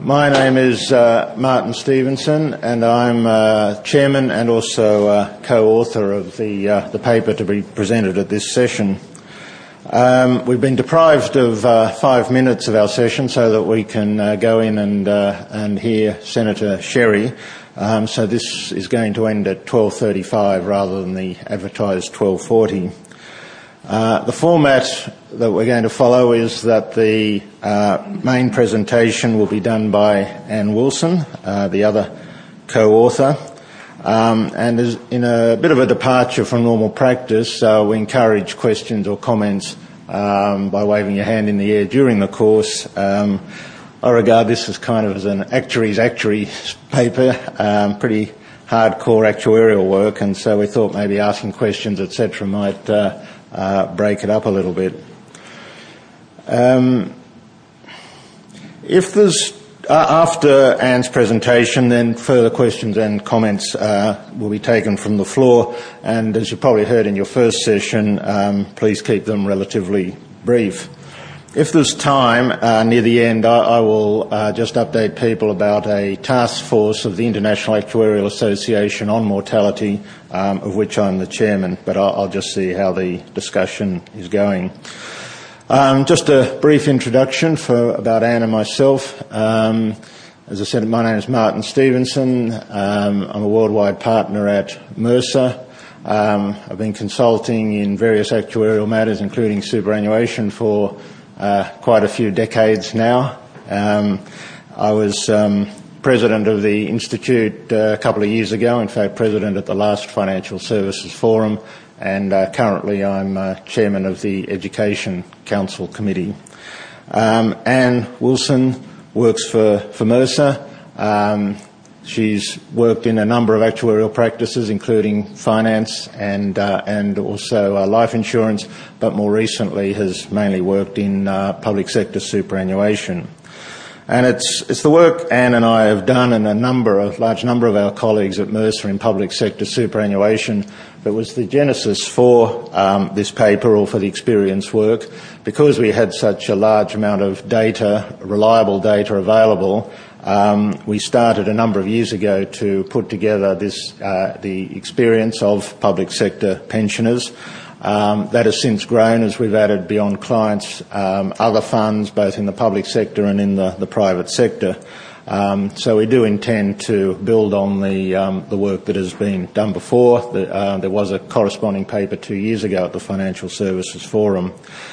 My name is Martin Stevenson, and I'm chairman and also co-author of the paper to be presented at this session. We've been deprived of 5 minutes of our session so that we can go in and hear Senator Sherry. So this is going to end at 12:35 rather than the advertised 12:40. The format that we're going to follow is that the main presentation will be done by Anne Wilson, the other co-author, and is in a bit of a departure from normal practice. We encourage questions or comments by waving your hand in the air during the course. I regard this as kind of as an actuary's paper, pretty hardcore actuarial work, and so we thought maybe asking questions, etc., might break it up a little bit. If there's after Anne's presentation, then further questions and comments will be taken from the floor, and as you probably heard in your first session, please keep them relatively brief. If there's time near the end, I will just update people about a task force of the International Actuarial Association on mortality, of which I'm the chairman, but I'll just see how the discussion is going. Just a brief introduction about Anne and myself. As I said, my name is Martin Stevenson. I'm a worldwide partner at Mercer. I've been consulting in various actuarial matters, including superannuation, for quite a few decades now. I was president of the Institute a couple of years ago, in fact president at the last Financial Services Forum, and currently I'm chairman of the Education Council Committee. Anne Wilson works for Mercer. She's worked in a number of actuarial practices, including finance and also life insurance, but more recently has mainly worked in public sector superannuation. And it's the work Anne and I have done, and a large number of our colleagues at Mercer in public sector superannuation, that was the genesis for this paper, or for the experience work. Because we had such a large amount of data, reliable data available, we started a number of years ago to put together the experience of public sector pensioners. That has since grown as we've added, beyond clients, other funds, both in the public sector and in the private sector. So we do intend to build on the work that has been done before. There was a corresponding paper 2 years ago at the Financial Services Forum.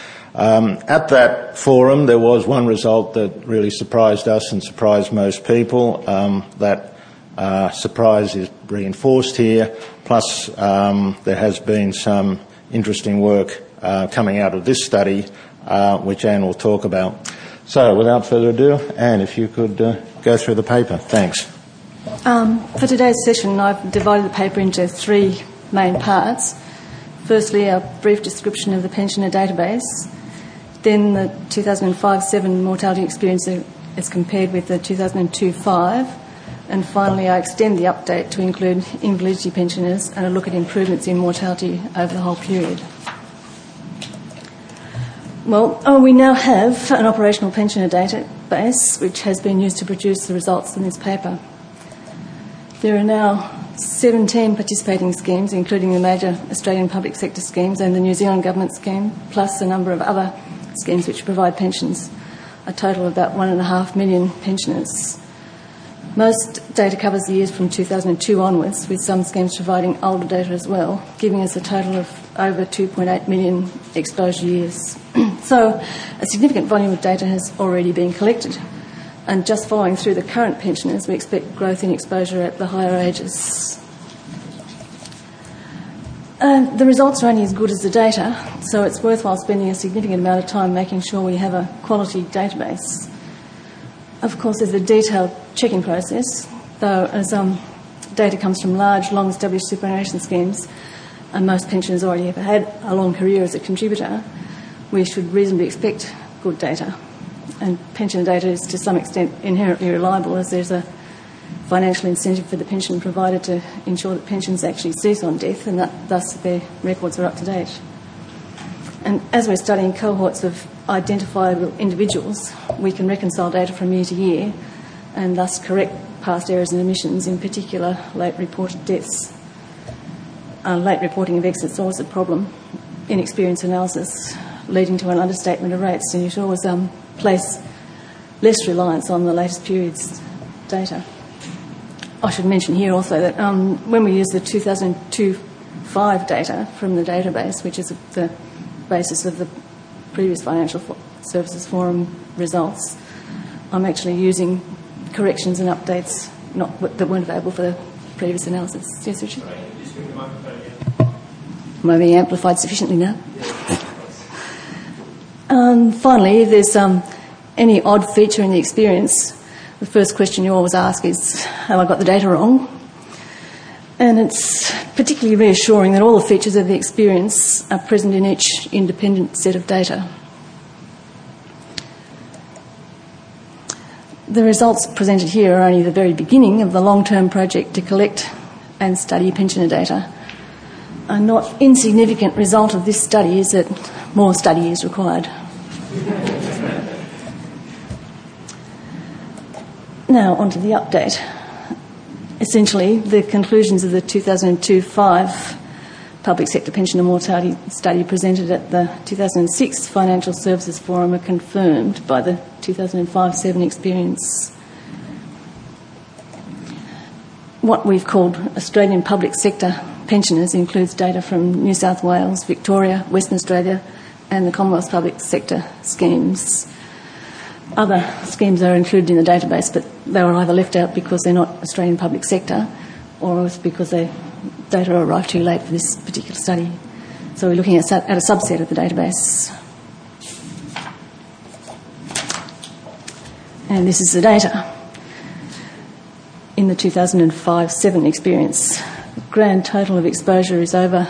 At that forum, there was one result that really surprised us and surprised most people. That surprise is reinforced here. Plus, there has been some interesting work coming out of this study, which Anne will talk about. So, without further ado, Anne, if you could go through the paper. Thanks. For today's session, I've divided the paper into 3 main parts. Firstly, a brief description of the pensioner database. Then the 2005-7 mortality experience as compared with the 2002-5. And finally, I extend the update to include invalidity pensioners and a look at improvements in mortality over the whole period. Well, we now have an operational pensioner database which has been used to produce the results in this paper. There are now 17 participating schemes, including the major Australian public sector schemes and the New Zealand government scheme, plus a number of other schemes which provide pensions, a total of about 1.5 million pensioners. Most data covers the years from 2002 onwards, with some schemes providing older data as well, giving us a total of over 2.8 million exposure years. So a significant volume of data has already been collected, and just following through the current pensioners, we expect growth in exposure at the higher ages. The results are only as good as the data, so it's worthwhile spending a significant amount of time making sure we have a quality database. Of course, there's a detailed checking process, though as data comes from large, long-established superannuation schemes, and most pensioners already have had a long career as a contributor, we should reasonably expect good data. And pensioner data is to some extent inherently reliable, as there's a financial incentive for the pension provider to ensure that pensions actually cease on death, and that thus their records are up to date. And as we're studying cohorts of identifiable individuals, we can reconcile data from year to year and thus correct past errors and omissions, in particular late reported deaths. Late reporting of exits is always a problem in experience analysis, leading to an understatement of rates, and you should always place less reliance on the latest period's data. I should mention here also that when we use the 2002-5 data from the database, which is the basis of the previous Financial Services Forum results, I'm actually using corrections and updates that weren't available for the previous analysis. Yes, Richard? Sorry, can you just bring the microphone again? Am I being amplified sufficiently now? Finally, if there's any odd feature in the experience, the first question you always ask is, have I got the data wrong? And it's particularly reassuring that all the features of the experience are present in each independent set of data. The results presented here are only the very beginning of the long-term project to collect and study pensioner data. A not insignificant result of this study is that more study is required. Now, on to the update. Essentially, the conclusions of the 2002-5 Public Sector Pensioner Mortality Study presented at the 2006 Financial Services Forum are confirmed by the 2005-7 experience. What we've called Australian public sector pensioners includes data from New South Wales, Victoria, Western Australia and the Commonwealth public sector schemes. Other schemes are included in the database, but they were either left out because they're not Australian public sector or it's because their data arrived too late for this particular study. So we're looking at a subset of the database. And this is the data. In the 2005-7 experience, the grand total of exposure is over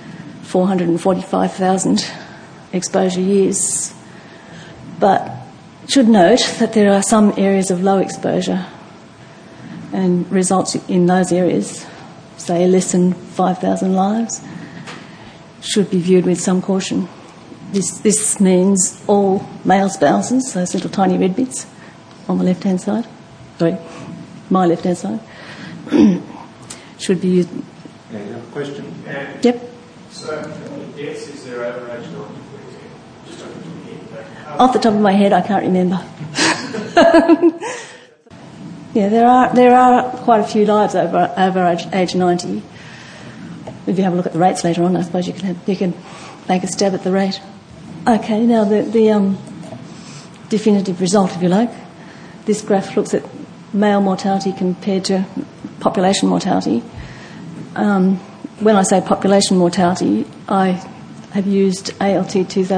445,000 exposure years. But should note that there are some areas of low exposure, and results in those areas, say less than 5,000 lives, should be viewed with some caution. This means all male spouses, those little tiny red bits on the left-hand side, sorry, my left-hand side, should be used. Yeah, you have a question? Yep. So, how many deaths is there over age 90? Just off the top of your head. Off the top of my head, I can't remember. Yeah, there are quite a few lives over age 90. If you have a look at the rates later on, I suppose you can make a stab at the rate. Okay, now the definitive result, if you like. This graph looks at male mortality compared to population mortality. When I say population mortality, I have used ALT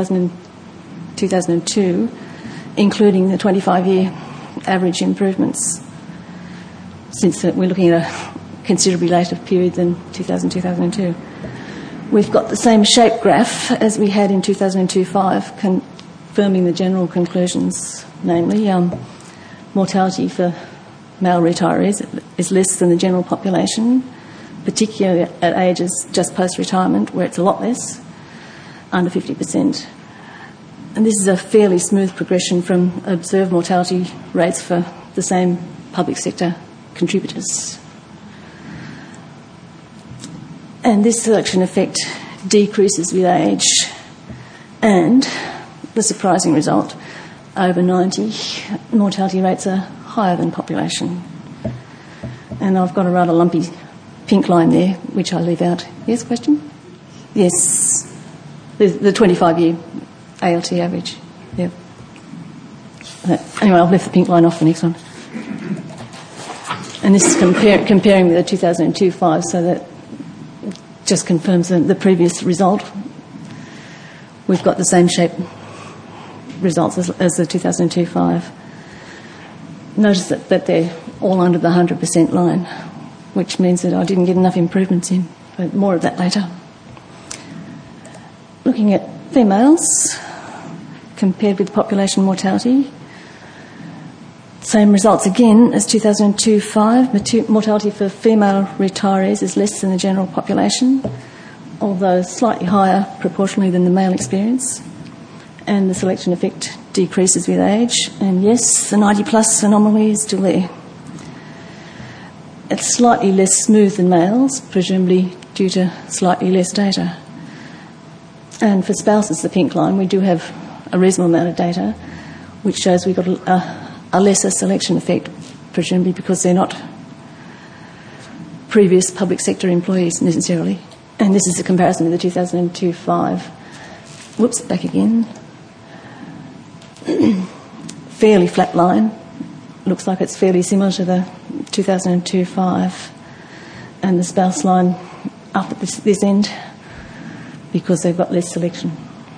2002, including the 25-year average improvements, since we're looking at a considerably later period than 2000-2002. We've got the same shape graph as we had in 2002-5, confirming the general conclusions, namely mortality for male retirees is less than the general population, particularly at ages just post-retirement, where it's a lot less, under 50%. And this is a fairly smooth progression from observed mortality rates for the same public sector contributors. And this selection effect decreases with age, and the surprising result, over 90, mortality rates are higher than population. And I've got a rather lumpy pink line there, which I'll leave out. Yes, question? Yes. The 25-year ALT average. Yeah. Anyway, I'll leave the pink line off the next one. And this is comparing with the 2002-5, so that just confirms the previous result. We've got the same shape results as the 2002-5. Notice that they're all under the 100% line, which means that I didn't get enough improvements in, but more of that later. Looking at females compared with population mortality, same results again as 2002-5. Mortality for female retirees is less than the general population, although slightly higher proportionally than the male experience. And the selection effect decreases with age. And yes, the 90-plus anomaly is still there. It's slightly less smooth than males, presumably due to slightly less data. And for spouses, the pink line, we do have a reasonable amount of data, which shows we've got a lesser selection effect, presumably because they're not previous public sector employees necessarily. And this is a comparison with the 2002-5. Whoops, back again. Fairly flat line. Looks like it's fairly similar to the 2002-5. And the spouse line up at this end because they've got less selection.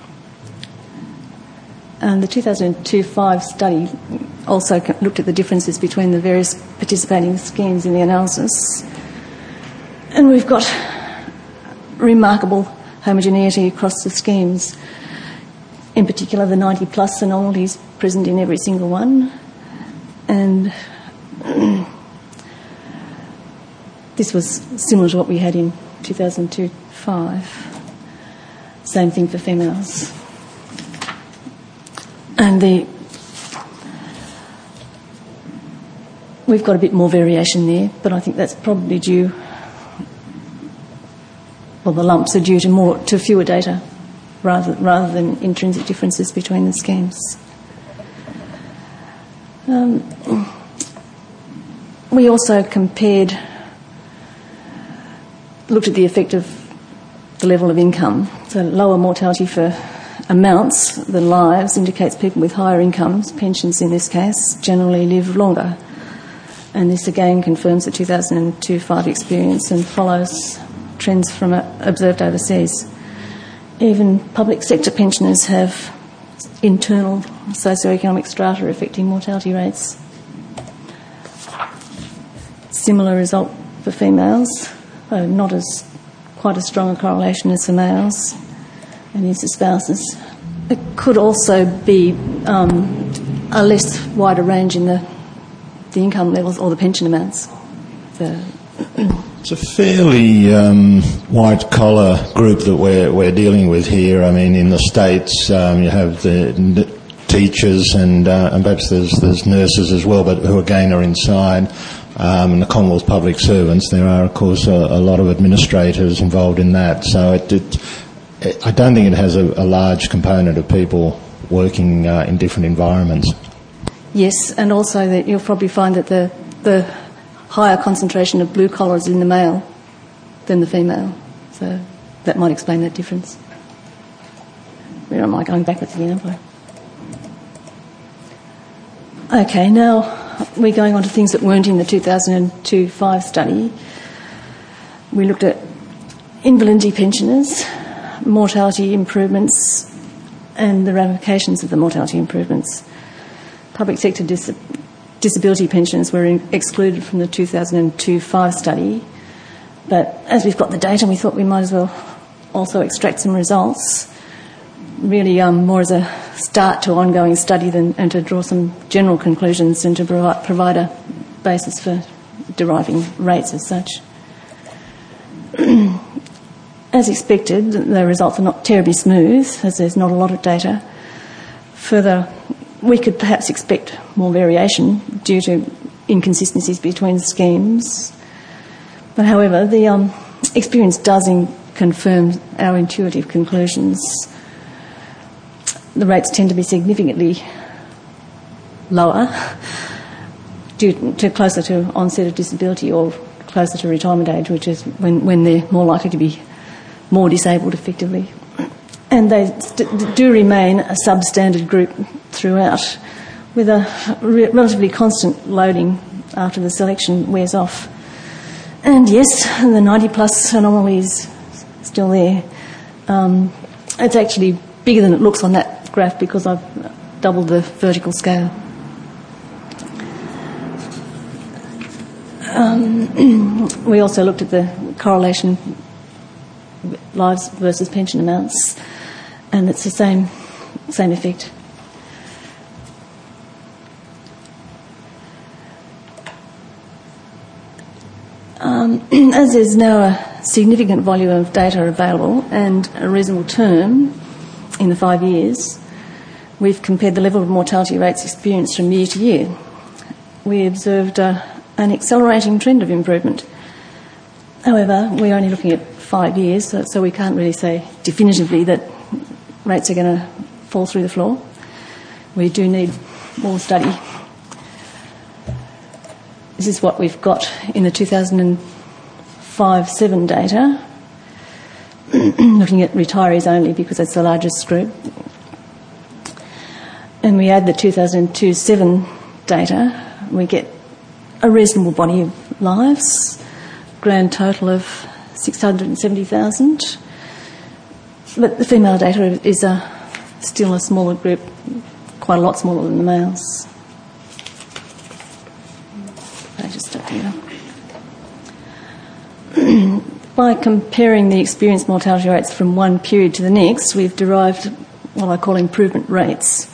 And the 2002-5 study also looked at the differences between the various participating schemes in the analysis. And we've got remarkable homogeneity across the schemes. In particular, the 90-plus anomalies present in every single one. And this was similar to what we had in 2002-5. Same thing for females. And we've got a bit more variation there, but I think that's probably due. Well, the lumps are due to fewer data rather than intrinsic differences between the schemes. We also looked at the effect of the level of income. So lower mortality for amounts than lives indicates people with higher incomes, pensions in this case, generally live longer. And this again confirms the 2002-5 experience and follows trends from observed overseas. Even public sector pensioners have internal socioeconomic strata affecting mortality rates. Similar result for females, though not as quite as strong a correlation as for males, and these are spouses. It could also be a less wider range in the income levels or the pension amounts. It's a fairly white-collar group that we're dealing with here. I mean, in the States, you have the teachers and perhaps there's nurses as well, but who again are inside. And the Commonwealth public servants, there are, of course, a lot of administrators involved in that. So I don't think it has a large component of people working in different environments. Yes, and also that you'll probably find that the higher concentration of blue collars in the male than the female. So that might explain that difference. Where am I going backwards again, am I? Okay, now we're going on to things that weren't in the 2002-5 study. We looked at invalidity pensioners, mortality improvements, and the ramifications of the mortality improvements. Public sector disability pensions were excluded from the 2002-5 study, but as we've got the data, we thought we might as well also extract some results, really more as a start to ongoing study and to draw some general conclusions and to provide a basis for deriving rates as such. As expected, the results are not terribly smooth, as there's not a lot of data. Further, we could perhaps expect more variation due to inconsistencies between schemes. But however, the experience does confirm our intuitive conclusions. The rates tend to be significantly lower due to closer to onset of disability or closer to retirement age, which is when they're more likely to be more disabled effectively. And they do remain a substandard group throughout, with a relatively constant loading after the selection wears off. And yes, the 90-plus anomaly is still there. It's actually bigger than it looks on that graph because I've doubled the vertical scale. We also looked at the correlation lives versus pension amounts, and it's the same effect. As there's now a significant volume of data available and a reasonable term in the 5 years, we've compared the level of mortality rates experienced from year to year. We observed a an accelerating trend of improvement. However, we're only looking at 5 years, so we can't really say definitively that rates are going to fall through the floor. We do need more study. This is what we've got in the 2005-7 data, looking at retirees only because that's the largest group. And we add the 2002-7 data, we get a reasonable body of lives, grand total of 670,000. But the female data is still a smaller group, quite a lot smaller than the males. I just stuck here. By comparing the experienced mortality rates from one period to the next, we've derived what I call improvement rates.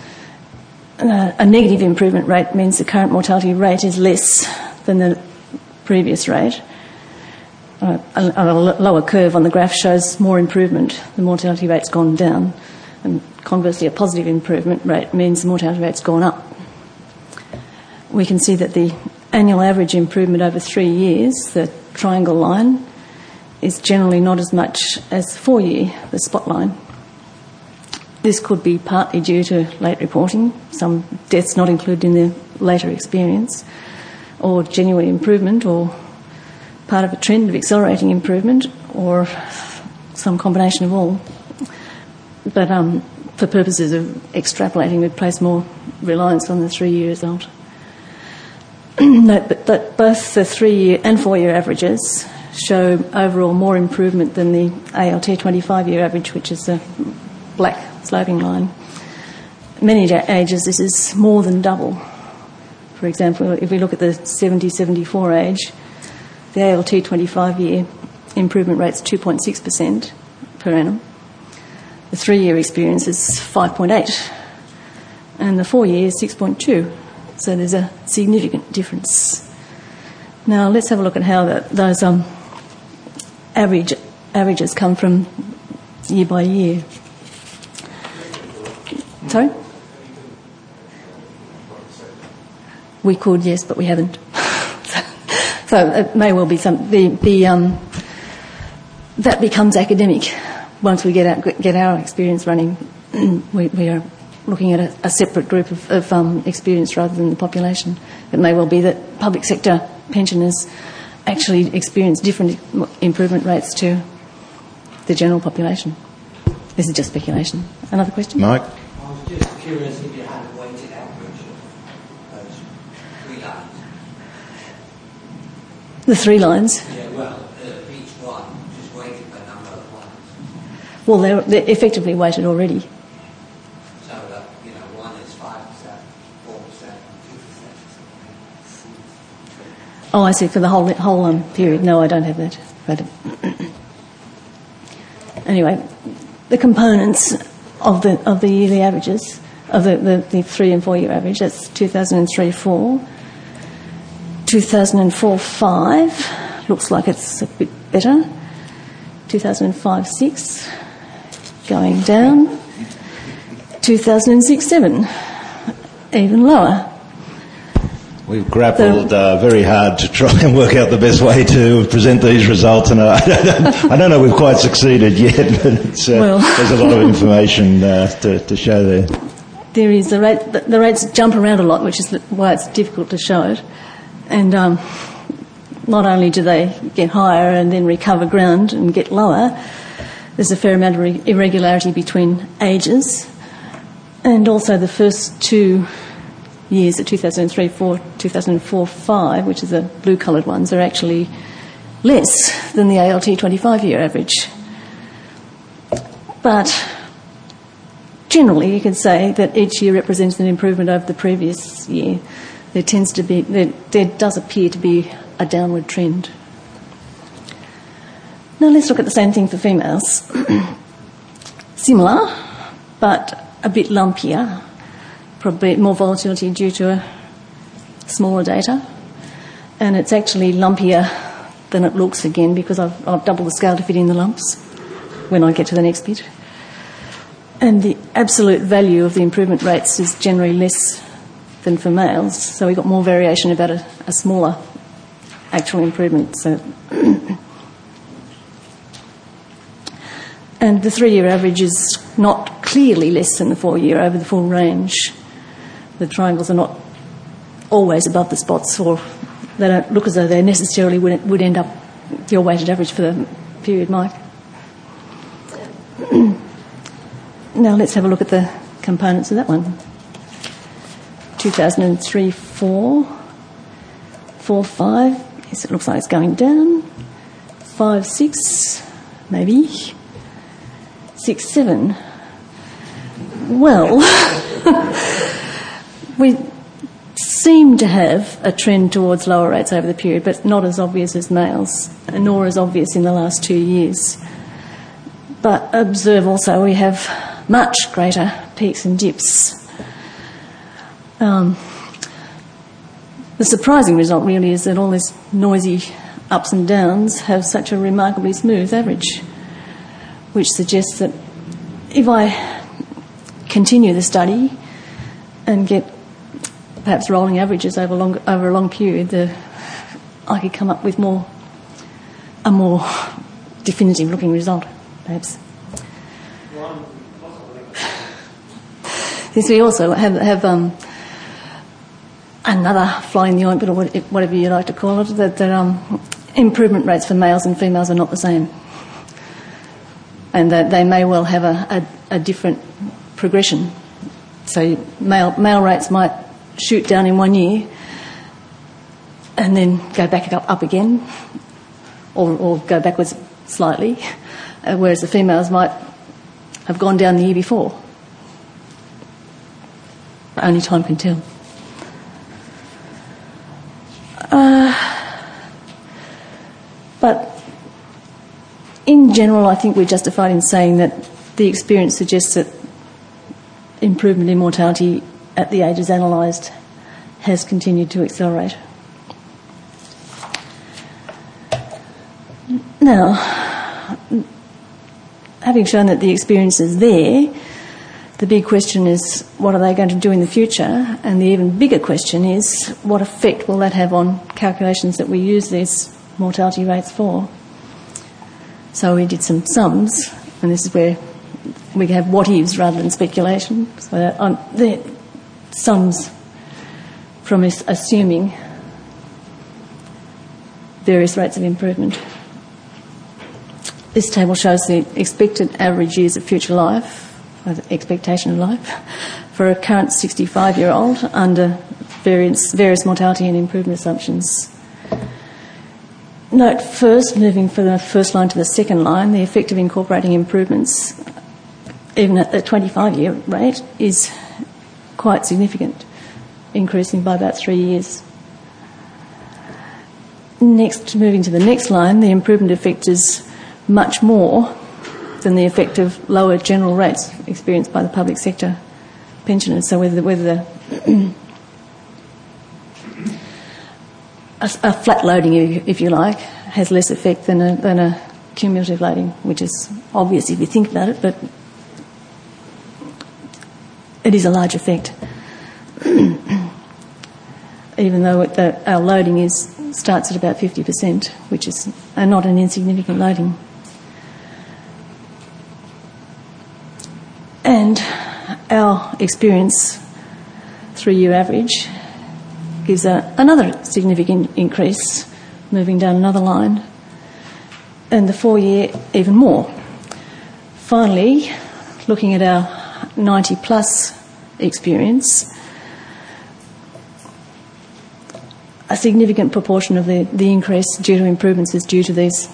A negative improvement rate means the current mortality rate is less than the previous rate. A lower curve on the graph shows more improvement. The mortality rate's gone down. And conversely, a positive improvement rate means the mortality rate's gone up. We can see that the annual average improvement over 3 years, the triangle line, is generally not as much as the 4-year, the spot line. This could be partly due to late reporting, some deaths not included in the later experience, or genuine improvement, or part of a trend of accelerating improvement, or some combination of all. But for purposes of extrapolating, we'd place more reliance on the 3-year result. Note that both the 3-year and 4-year averages show overall more improvement than the ALT 25-year average, which is the black sloping line. Many ages, this is more than double. For example, if we look at the 70-74 age, the ALT 25-year improvement rate's 2.6% per annum. The 3-year experience is 5.8, and the 4-year is 6.2. So there's a significant difference. Now let's have a look at how those averages come from year by year. Sorry? We could, yes, but we haven't. So it may well be that becomes academic once we get our experience running. We are looking at a separate group of experience rather than the population. It may well be that public sector pensioners actually experience different improvement rates to the general population. This is just speculation. Another question? Mike? I was just curious if you had a weighted average of those 3 lines. The 3 lines? Yeah, well, each one just weighted by number of lines. Well, they're effectively weighted already. So that, one is 5%, 4%, 2%. Oh, I see, for the whole period. No, I don't have that. Anyway, the components of the yearly averages, of the 3 and 4 year average, that's 2003-4. 2004-5, looks like it's a bit better. 2005-6, going down. 2006-7, even lower. We've grappled very hard to try and work out the best way to present these results, and I don't know we've quite succeeded yet, but there's a lot of information to show there. There is. The rates jump around a lot, which is why it's difficult to show it. And not only do they get higher and then recover ground and get lower, there's a fair amount of irregularity between ages, and also the first 2 years, the 2003-4, 2004-5, which are the blue-coloured ones, are actually less than the ALT 25-year average. But generally, you can say that each year represents an improvement over the previous year. There does appear to be a downward trend. Now let's look at the same thing for females. Similar, but a bit lumpier. Probably more volatility due to smaller data. And it's actually lumpier than it looks again because I've doubled the scale to fit in the lumps when I get to the next bit. And the absolute value of the improvement rates is generally less than for males, so we got more variation about a smaller actual improvement. So, and the 3-year average is not clearly less than the 4-year over the full range. The triangles are not always above the spots, or they don't look as though they necessarily would end up your weighted average for the period, Mike. Now let's have a look at the components of that one. 2003, 4, 4, 5. Yes, it looks like it's going down. 5, 6, maybe. 6, 7. Well, we seem to have a trend towards lower rates over the period, but not as obvious as males, nor as obvious in the last 2 years. But observe also we have much greater peaks and dips. The surprising result really is that all these noisy ups and downs have such a remarkably smooth average, which suggests that if I continue the study and get perhaps rolling averages over a long period, I could come up with a more definitive looking result, perhaps. Yes, we also have another fly in the ointment, or whatever you like to call it, that improvement rates for males and females are not the same, and that they may well have a different progression. So male rates might shoot down in 1 year and then go back up again, or go backwards slightly, whereas the females might have gone down the year before. Only time can tell. But in general, I think we're justified in saying that the experience suggests that improvement in mortality at the ages analysed has continued to accelerate. Now, having shown that the experience is there, the big question is, what are they going to do in the future? And the even bigger question is, what effect will that have on calculations that we use these mortality rates for? So we did some sums, and this is where we have what-ifs rather than speculation. So they're sums from assuming various rates of improvement. This table shows the expected average years of future life, or the expectation of life, for a current 65-year-old under various mortality and improvement assumptions. Note first, moving from the first line to the second line, the effect of incorporating improvements, even at the 25-year rate, is quite significant, increasing by about 3 years. Next, moving to the next line, the improvement effect is much more than the effect of lower general rates experienced by the public sector pensioners. So whether the a flat loading, if you like, has less effect than a cumulative loading, which is obvious if you think about it, but it is a large effect. Even though our loading starts at about 50%, which is not an insignificant loading. And our experience 3-year average gives another significant increase, moving down another line, and the 4-year even more. Finally, looking at our 90-plus experience, a significant proportion of the increase due to improvements is due to these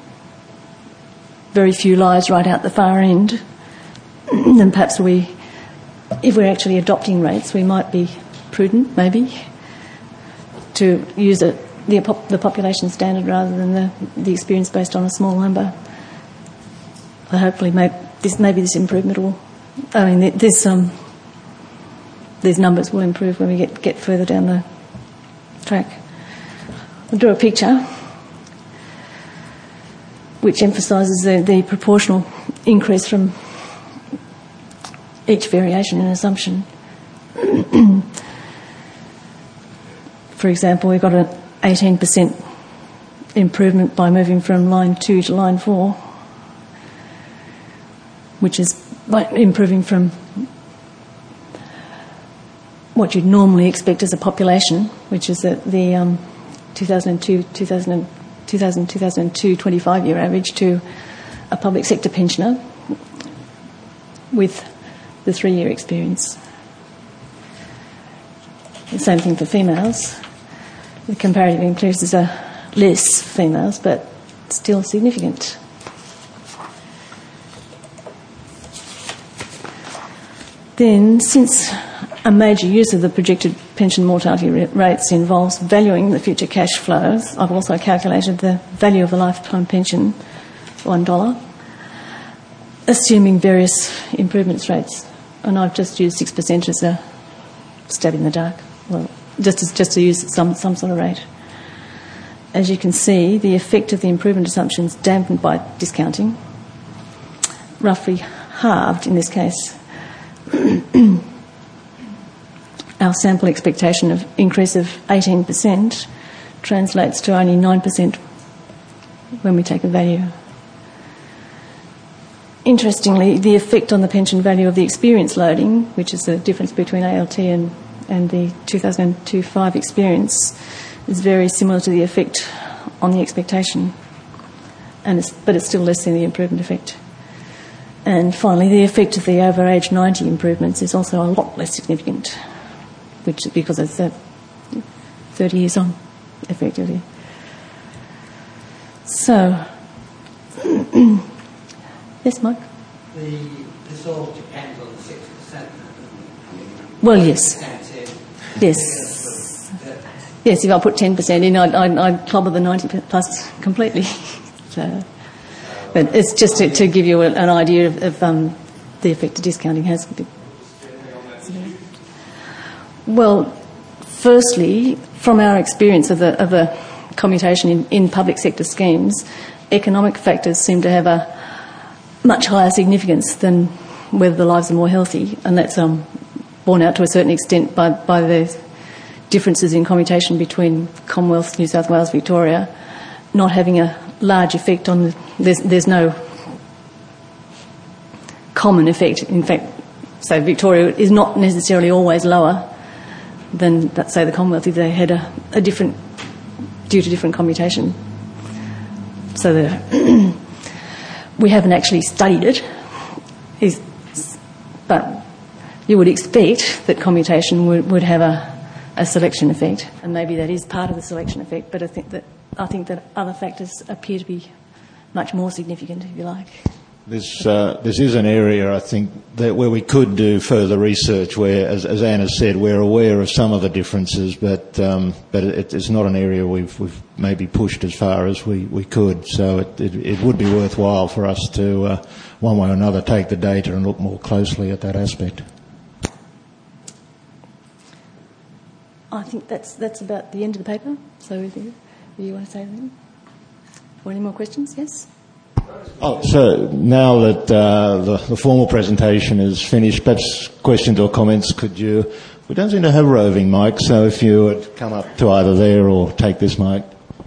very few lives right out the far end. And perhaps if we're actually adopting rates, we might be prudent, maybe, to use the population standard rather than the experience based on a small number. But hopefully, maybe this improvement will. I mean, these numbers will improve when we get further down the track. I'll draw a picture which emphasises the proportional increase from each variation in assumption. For example, we've got an 18% improvement by moving from line 2 to line 4, which is by improving from what you'd normally expect as a population, which is the 2002 25-year average, to a public sector pensioner with the 3-year experience. The same thing for females. The comparative increases are less females, but still significant. Then, since a major use of the projected pension mortality rates involves valuing the future cash flows, I've also calculated the value of a lifetime pension, $1, assuming various improvements rates. And I've just used 6% as a stab in the dark. Well, just to use some sort of rate. As you can see, the effect of the improvement assumptions dampened by discounting, roughly halved in this case. Our sample expectation of increase of 18% translates to only 9% when we take a value. Interestingly, the effect on the pension value of the experience loading, which is the difference between ALT and the 2002-5 experience, is very similar to the effect on the expectation, but it's still less than the improvement effect. And finally, the effect of the over age 90 improvements is also a lot less significant, which is because it's 30 years on, effectively. So, yes, Mike? This all depends on the 6%. Well, yes. Yes. Yes, if I put 10% in, I'd clobber the 90 plus completely. So, but it's just to give you an idea of the effect of discounting has. Well, firstly, from our experience of the commutation in public sector schemes, economic factors seem to have a much higher significance than whether the lives are more healthy, and that's borne out to a certain extent by the differences in commutation between Commonwealth, New South Wales, Victoria, not having a large effect on there's no common effect. In fact, so Victoria is not necessarily always lower than, let's say, the Commonwealth if they had a different, due to different commutation. So we haven't actually studied it, but you would expect that commutation would have a selection effect, and maybe that is part of the selection effect, but I think that other factors appear to be much more significant, if you like. This is an area, I think, that where we could do further research where, as Anna said, we're aware of some of the differences, but it's not an area we've maybe pushed as far as we could. So it would be worthwhile for us to, one way or another, take the data and look more closely at that aspect. I think that's about the end of the paper. So if you want to say anything? Or any more questions? Yes? Oh, so now that the formal presentation is finished, perhaps questions or comments, we don't seem to have roving mics, so if you would come up to either there or take this mic.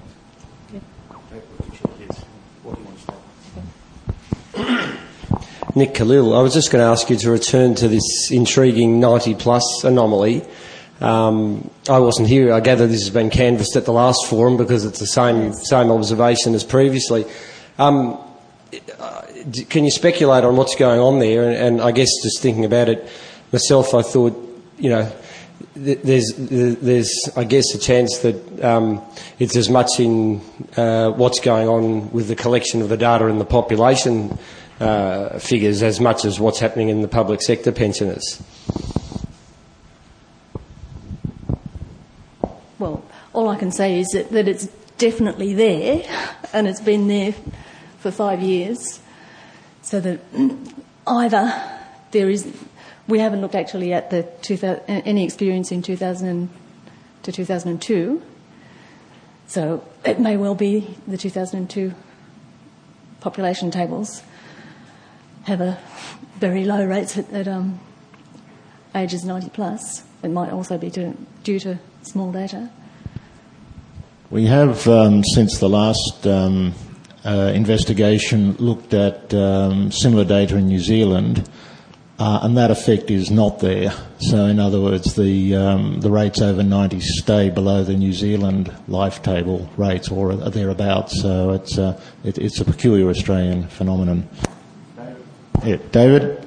Nick Khalil, I was just going to ask you to return to this intriguing 90-plus anomaly. I wasn't here. I gather this has been canvassed at the last forum because it's the same observation as previously. Can you speculate on what's going on there? And I guess just thinking about it myself, I thought, there's I guess a chance that it's as much in what's going on with the collection of the data and the population figures as much as what's happening in the public sector pensioners. Well, all I can say is that it's definitely there, and it's been there for 5 years. So that either there is, we haven't looked actually at any experience in 2000 to 2002. So it may well be the 2002 population tables have a very low rates at ages 90 plus. It might also be due to small data. We have, since the last investigation, looked at similar data in New Zealand, and that effect is not there. So, in other words, the rates over 90 stay below the New Zealand life table rates, or thereabouts. So it's a peculiar Australian phenomenon. Yeah, David?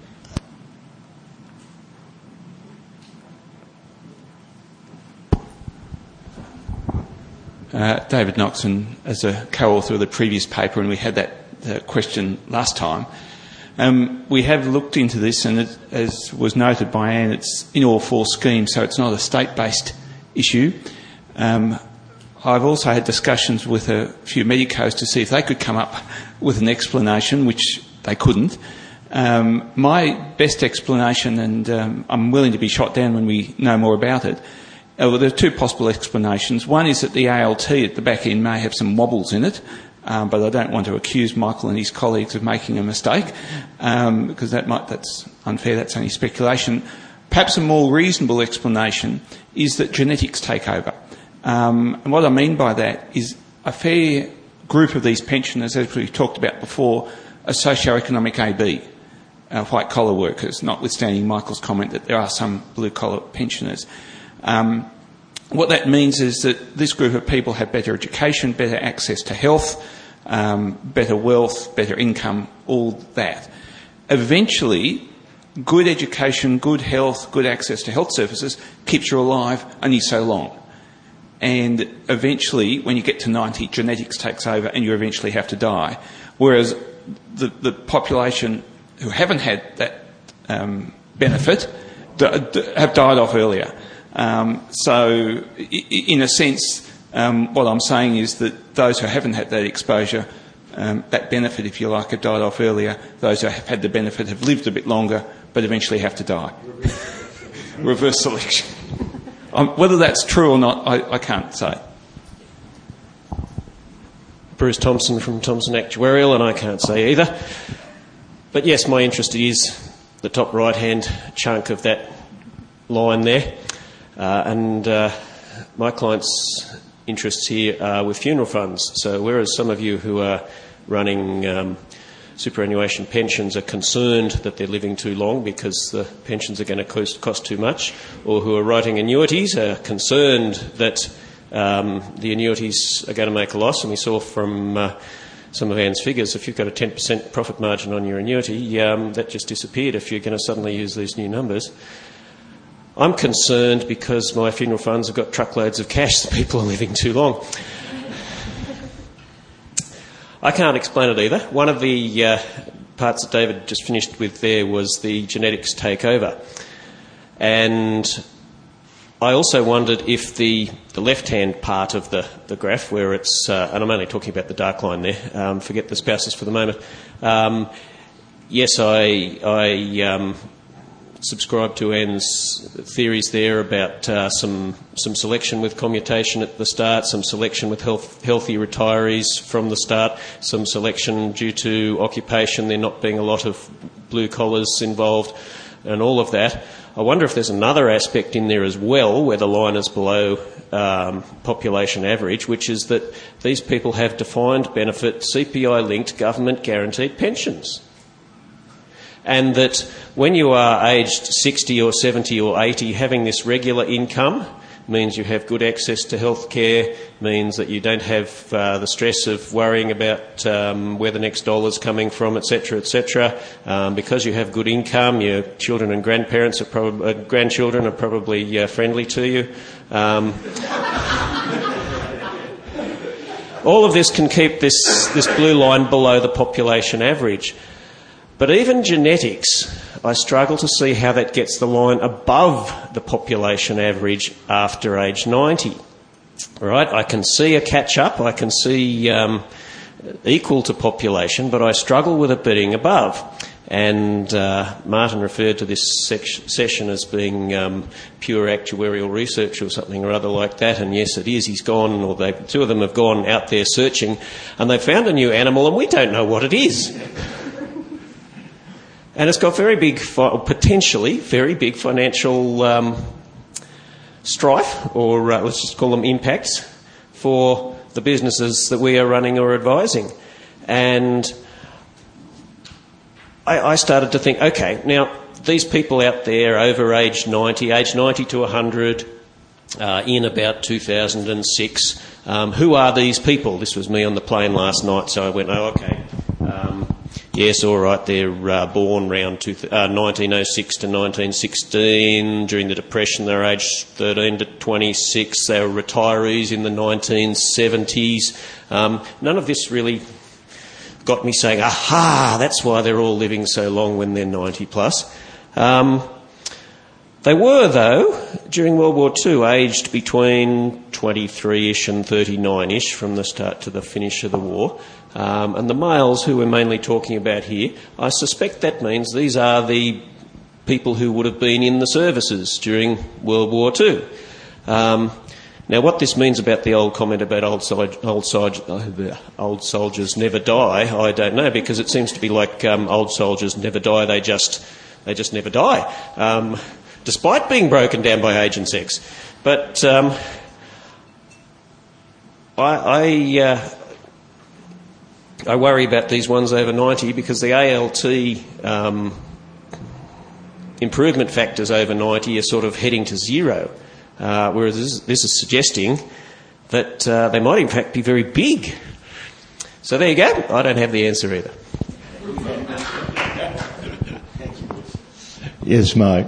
David Noxon, as a co-author of the previous paper, and we had that question last time. We have looked into this, and as was noted by Anne, it's in all four schemes, so it's not a state-based issue. I've also had discussions with a few medicos to see if they could come up with an explanation, which they couldn't. My best explanation, and I'm willing to be shot down when we know more about it, well, there are two possible explanations. One is that the ALT at the back end may have some wobbles in it, but I don't want to accuse Michael and his colleagues of making a mistake, because that's unfair, that's only speculation. Perhaps a more reasonable explanation is that genetics take over. And what I mean by that is a fair group of these pensioners, as we've talked about before, are socio-economic AB, white-collar workers, notwithstanding Michael's comment that there are some blue-collar pensioners. What that means is that this group of people have better education, better access to health, better wealth, better income, all that. Eventually, good education, good health, good access to health services keeps you alive only so long. And eventually, when you get to 90, genetics takes over and you eventually have to die. Whereas the population who haven't had that benefit have died off earlier. So, in a sense, what I'm saying is that those who haven't had that exposure, that benefit, if you like, have died off earlier. Those who have had the benefit have lived a bit longer, but eventually have to die. Reverse selection. Whether that's true or not, I can't say. Bruce Thompson from Thompson Actuarial, and I can't say either. But yes, my interest is the top right-hand chunk of that line there. And my client's interests here are with funeral funds. So whereas some of you who are running superannuation pensions are concerned that they're living too long because the pensions are going to cost too much, or who are writing annuities are concerned that the annuities are going to make a loss, and we saw from some of Anne's figures, if you've got a 10% profit margin on your annuity, that just disappeared if you're going to suddenly use these new numbers. I'm concerned because my funeral funds have got truckloads of cash that people are living too long. I can't explain it either. One of the parts that David just finished with there was the genetics takeover. And I also wondered if the left-hand part of the graph, where it's, and I'm only talking about the dark line there, forget the spouses for the moment. Yes, I subscribe to Anne's theories there about some selection with commutation at the start, some selection with healthy retirees from the start, some selection due to occupation, there not being a lot of blue collars involved, and all of that. I wonder if there's another aspect in there as well where the line is below population average, which is that these people have defined benefit CPI-linked government guaranteed pensions. And that when you are aged 60 or 70 or 80, having this regular income means you have good access to health care, means that you don't have the stress of worrying about where the next dollar's coming from, etc., etc. Because you have good income, your children and grandparents are grandchildren are probably friendly to you. All of this can keep this blue line below the population average. But even genetics, I struggle to see how that gets the line above the population average after age 90. Right? I can see a catch-up, I can see equal to population, but I struggle with it being above. And Martin referred to this session as being pure actuarial research or something or other like that, and yes, it is. He's gone, or two of them have gone out there searching, and they've found a new animal, and we don't know what it is. And it's got potentially very big financial strife, or let's just call them impacts, for the businesses that we are running or advising. And I started to think, okay, now these people out there over age 90 to 100, in about 2006, who are these people? This was me on the plane last night, so I went, oh, okay. Yes, all right, they're born around 1906 to 1916. During the Depression, they were aged 13 to 26. They were retirees in the 1970s. None of this really got me saying, aha, that's why they're all living so long when they're 90 plus. They were, though, during World War II, aged between 23-ish and 39-ish from the start to the finish of the war. And the males who we're mainly talking about here, I suspect that means these are the people who would have been in the services during World War II. Now, what this means about the old comment about old soldiers never die, I don't know, because it seems to be like old soldiers never die, they just never die, despite being broken down by age and sex. But I worry about these ones over 90 because the ALT improvement factors over 90 are sort of heading to zero. Whereas this is suggesting that they might in fact be very big. So there you go. I don't have the answer either. Yes, Mike.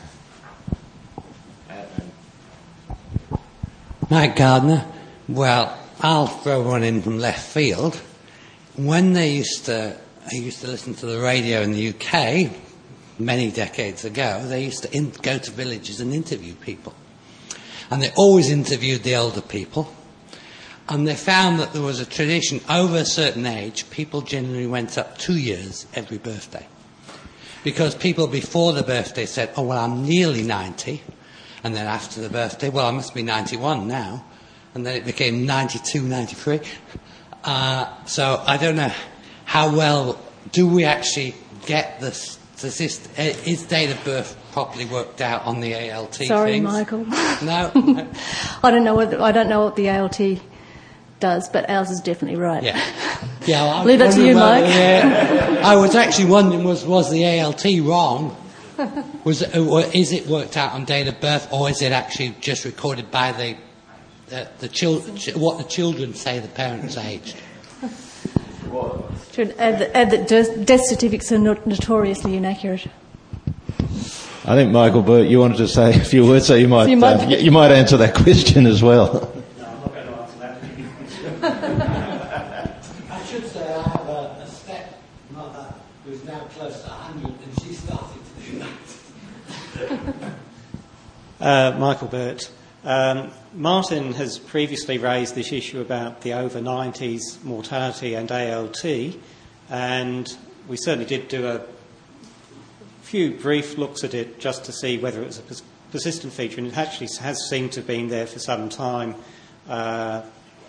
Mike Gardner. Well, I'll throw one in from left field. When I used to listen to the radio in the UK many decades ago, they used to go to villages and interview people. And they always interviewed the older people. And they found that there was a tradition, over a certain age, people generally went up 2 years every birthday. Because people before the birthday said, oh, well, I'm nearly 90. And then after the birthday, well, I must be 91 now. And then it became 92, 93. So I don't know how well do we actually get this. Is date of birth properly worked out on the ALT? Sorry, things? Michael. No. I don't know what the ALT does, but ours is definitely right. Yeah. Leave that to you, Mike. I was actually wondering, was the ALT wrong? Is it worked out on date of birth, or is it actually just recorded by the children? What the children say the parents aged? Should add that death certificates are notoriously inaccurate. I think, Michael Burt, you wanted to say a few words, so you might answer that question as well. No, I'm not going to answer that. I should say I have a stepmother who's now close to 100, and she started to do that. Michael Burt. Martin has previously raised this issue about the over 90s mortality and ALT, and we certainly did do a few brief looks at it just to see whether it was a persistent feature, and it actually has seemed to have been there for some time. So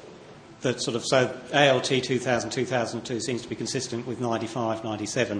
ALT 2000-2002 seems to be consistent with 95, 97.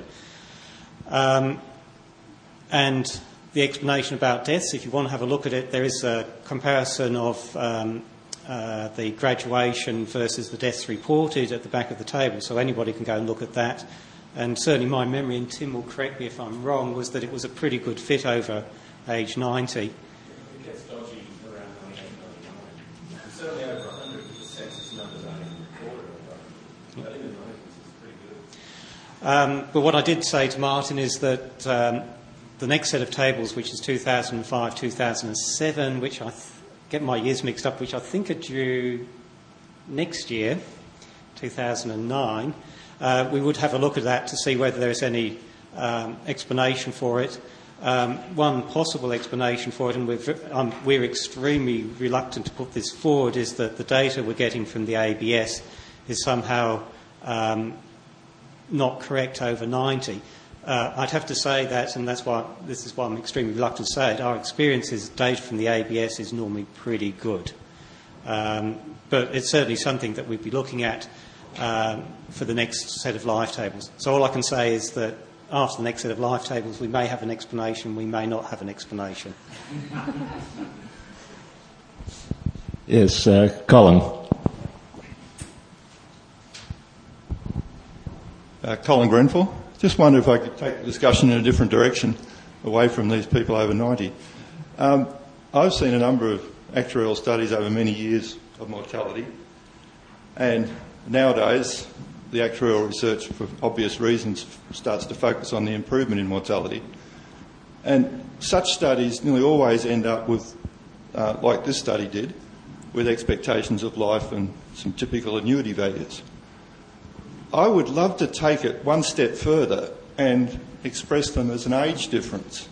And the explanation about deaths, if you want to have a look at it, there is a comparison of the graduation versus the deaths reported at the back of the table, so anybody can go and look at that. And certainly my memory, and Tim will correct me if I'm wrong, was that it was a pretty good fit over age 90. It gets dodgy around 98, 99. Certainly over 100, the census numbers aren't even recorded. But in the 90s, it's pretty good. But what I did say to Martin is that the next set of tables, which is 2005, 2007, which I get my years mixed up, which I think are due next year, 2009, we would have a look at that to see whether there is any explanation for it. One possible explanation for it, and we're extremely reluctant to put this forward, is that the data we're getting from the ABS is somehow not correct over 90. I'd have to say that, and this is why I'm extremely reluctant to say it, our experience is data from the ABS is normally pretty good. But it's certainly something that we'd be looking at for the next set of life tables. So all I can say is that after the next set of life tables, we may have an explanation, we may not have an explanation. Yes, Colin. Colin Grenfell. Just wonder if I could take the discussion in a different direction, away from these people over 90. I've seen a number of actuarial studies over many years of mortality, and nowadays the actuarial research, for obvious reasons, starts to focus on the improvement in mortality. And such studies nearly always end up with, like this study did, with expectations of life and some typical annuity values. I would love to take it one step further and express them as an age difference.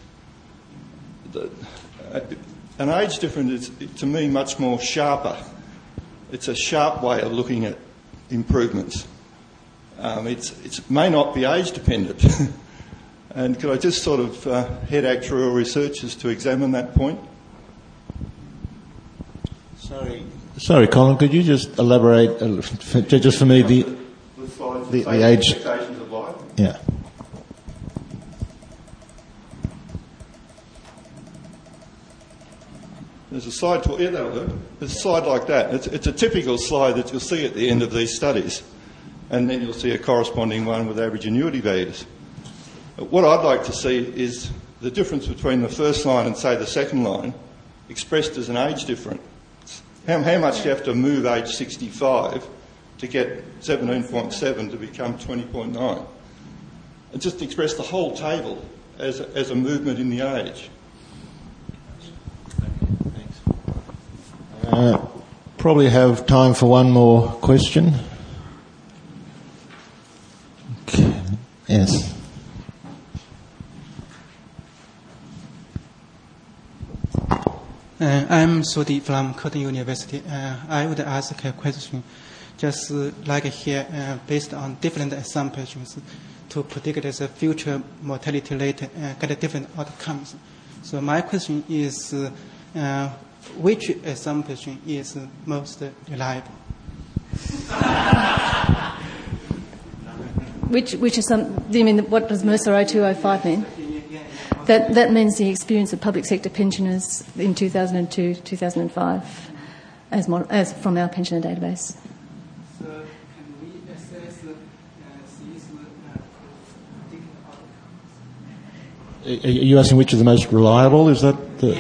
An age difference is, to me, much more sharper. It's a sharp way of looking at improvements. It may not be age dependent. And could I just sort of head actuarial researchers to examine that point? Sorry, Colin, could you just elaborate, just for me, the age... Expectations of life? Yeah. There's a slide, that'll do. There's a slide like that. It's a typical slide that you'll see at the end of these studies. And then you'll see a corresponding one with average annuity values. What I'd like to see is the difference between the first line and, say, the second line expressed as an age difference. How much do you have to move age 65 to get 17.7 to become 20.9? And just express the whole table as a movement in the age. Probably have time for one more question. Okay. Yes. I'm Sudi from Curtin University. I would ask a question, just like here, based on different assumptions to predict the future mortality rate and get different outcomes. So my question is, which assumption is most reliable? Which assumption? Do you mean what does Mercer 0205 mean? That means the experience of public sector pensioners in 2002, 2005, as from our pensioner database. So can we assess these Are you asking which is the most reliable? Is that the...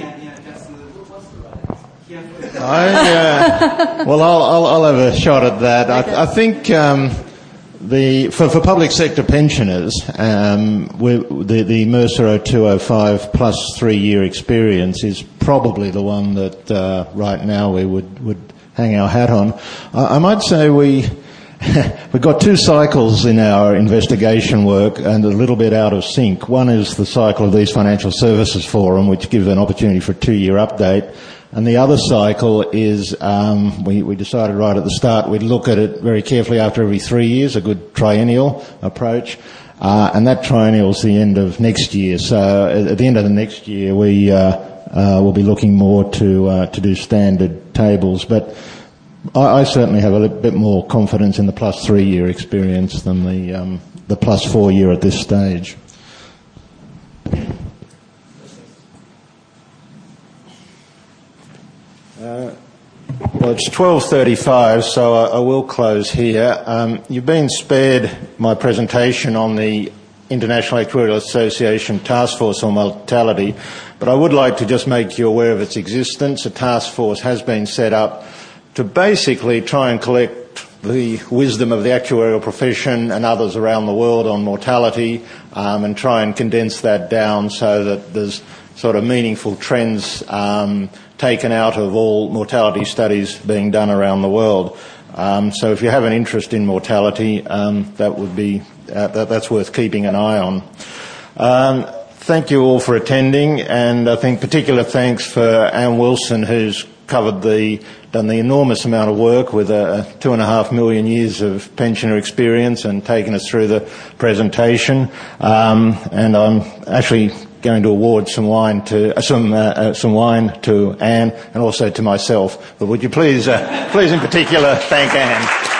Well, I'll have a shot at that. Okay. I think for public sector pensioners, the Mercer 0205 plus 3-year experience is probably the one that right now we would hang our hat on. I might say we've got 2 cycles in our investigation work and a little bit out of sync. One is the cycle of these Financial Services Forum, which gives an opportunity for a 2-year update. And the other cycle is, we decided right at the start we'd look at it very carefully after every 3 years, a good triennial approach. And that triennial's the end of next year. So at the end of the next year, we will be looking more to do standard tables. But I certainly have a little bit more confidence in the plus 3-year experience than the plus 4-year at this stage. Well, it's 12:35, so I will close here. You've been spared my presentation on the International Actuarial Association Task Force on Mortality, but I would like to just make you aware of its existence. A task force has been set up to basically try and collect the wisdom of the actuarial profession and others around the world on mortality, and try and condense that down so that there's sort of meaningful trends taken out of all mortality studies being done around the world. So if you have an interest in mortality, that would be that's worth keeping an eye on. Thank you all for attending, and I think particular thanks for Anne Wilson, who's done the enormous amount of work with 2.5 million years of pensioner experience and taken us through the presentation. And I'm actually going to award some wine to Anne and also to myself. But would you please in particular thank Anne?